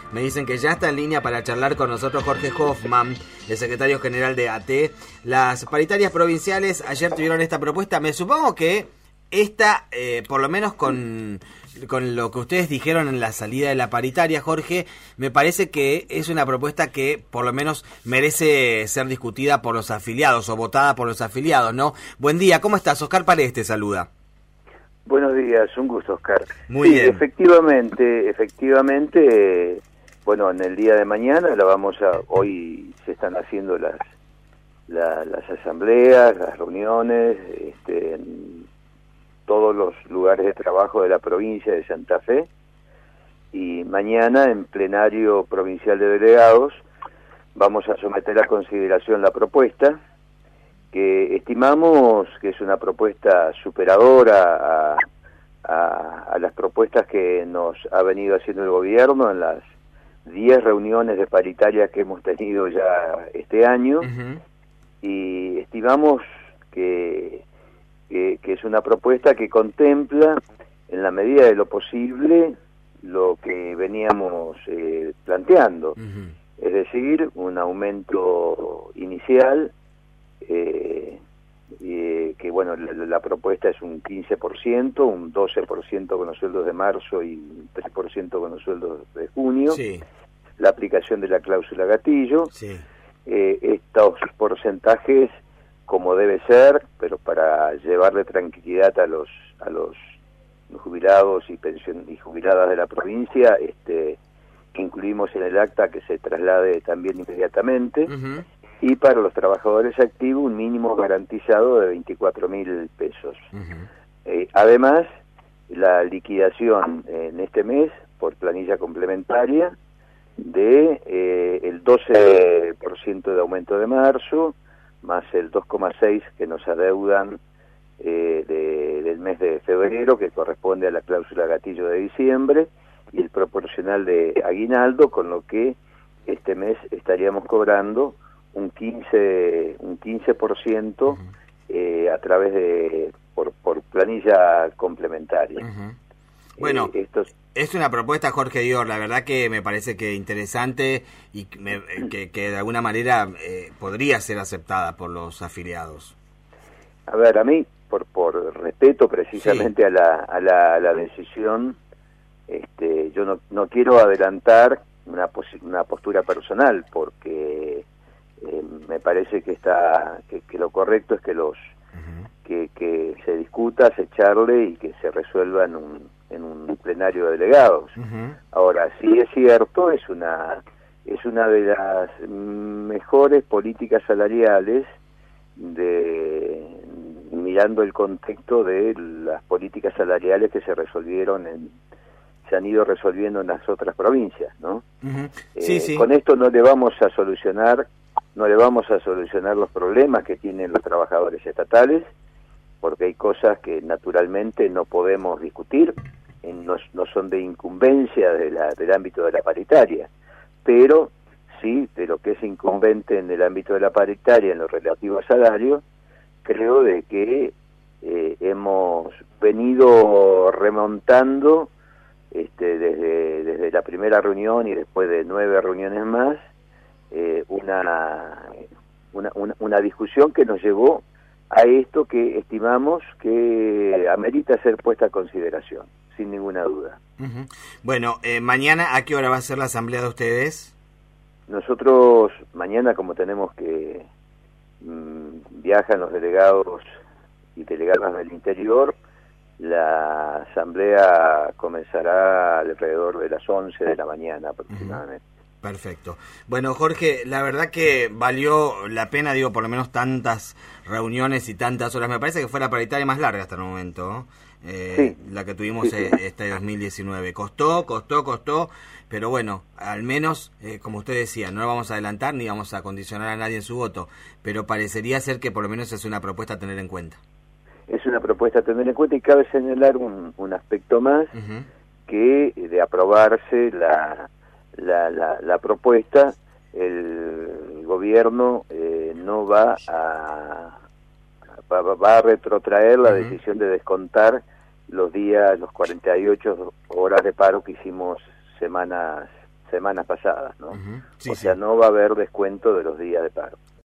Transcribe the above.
Me dicen que ya está en línea para charlar con nosotros Jorge Hoffman, el secretario general de AT. Las paritarias provinciales ayer tuvieron esta propuesta. Me supongo que esta, por lo menos con lo que ustedes dijeron en la salida de la paritaria, Jorge, me parece que es una propuesta que por lo menos merece ser discutida por los afiliados o votada por los afiliados, ¿no? Buen día, ¿cómo estás? Oscar Paredes te saluda. Buenos días, un gusto, Oscar. Muy bien. Efectivamente, bueno, en el día de mañana hoy se están haciendo las asambleas, las reuniones, en todos los lugares de trabajo de la provincia de Santa Fe, y mañana en plenario provincial de delegados vamos a someter a consideración la propuesta, que estimamos que es una propuesta superadora a las propuestas que nos ha venido haciendo el gobierno en las 10 reuniones de paritarias que hemos tenido ya este año. Uh-huh. Y estimamos que es una propuesta que contempla, en la medida de lo posible, lo que veníamos planteando. Uh-huh. Es decir, un aumento inicial, que bueno, la propuesta es un 15%, un 12% con los sueldos de marzo y un 3% con los sueldos de junio. Sí. La aplicación de la cláusula gatillo. Sí. Estos porcentajes, como debe ser, pero para llevarle tranquilidad a los jubilados y jubiladas de la provincia, que incluimos en el acta que se traslade también inmediatamente. Uh-huh. Y para los trabajadores activos un mínimo garantizado de 24.000 pesos. Uh-huh. Además, la liquidación en este mes por planilla complementaria de el 12% de aumento de marzo, más el 2,6% que nos adeudan del mes de febrero, que corresponde a la cláusula gatillo de diciembre, y el proporcional de aguinaldo, con lo que este mes estaríamos cobrando un 15% uh-huh. A través de por planilla complementaria. Uh-huh. Bueno, es una propuesta, Jorge Dior, la verdad que me parece que interesante y que de alguna manera podría ser aceptada por los afiliados. A ver, a mí, por respeto precisamente, sí, a la decisión, yo no quiero adelantar una postura personal, porque me parece que lo correcto es que uh-huh. que se discuta, se charle y que se resuelva en un plenario de delegados. Uh-huh. Ahora, sí es cierto, es una de las mejores políticas salariales mirando el contexto de las políticas salariales que se han ido resolviendo en las otras provincias, ¿no? Uh-huh. Sí. Con esto no le vamos a solucionar los problemas que tienen los trabajadores estatales, porque hay cosas que naturalmente no podemos discutir, no son de incumbencia del ámbito de la paritaria, pero sí de lo que es incumbente en el ámbito de la paritaria en lo relativo a salario. Creo de que hemos venido remontando desde la primera reunión y después de 9 reuniones más, una discusión que nos llevó a esto que estimamos que amerita ser puesta a consideración, sin ninguna duda. Uh-huh. Bueno, mañana, ¿a qué hora va a ser la asamblea de ustedes? Nosotros mañana, como tenemos que viajan los delegados y delegadas del interior, la asamblea comenzará alrededor de las 11 de la mañana aproximadamente. Uh-huh. Perfecto. Bueno, Jorge, la verdad que valió la pena, por lo menos tantas reuniones y tantas horas. Me parece que fue la paritaria más larga hasta el momento, sí, la que tuvimos este 2019. Costó, pero bueno, al menos, como usted decía, no lo vamos a adelantar ni vamos a condicionar a nadie en su voto, pero parecería ser que por lo menos es una propuesta a tener en cuenta. Es una propuesta a tener en cuenta, y cabe señalar un aspecto más, uh-huh, que de aprobarse la propuesta, el gobierno no va a retrotraer la decisión de descontar los 48 horas de paro que hicimos semanas semanas pasadas, ¿no? Sí, o sea, no va a haber descuento de los días de paro.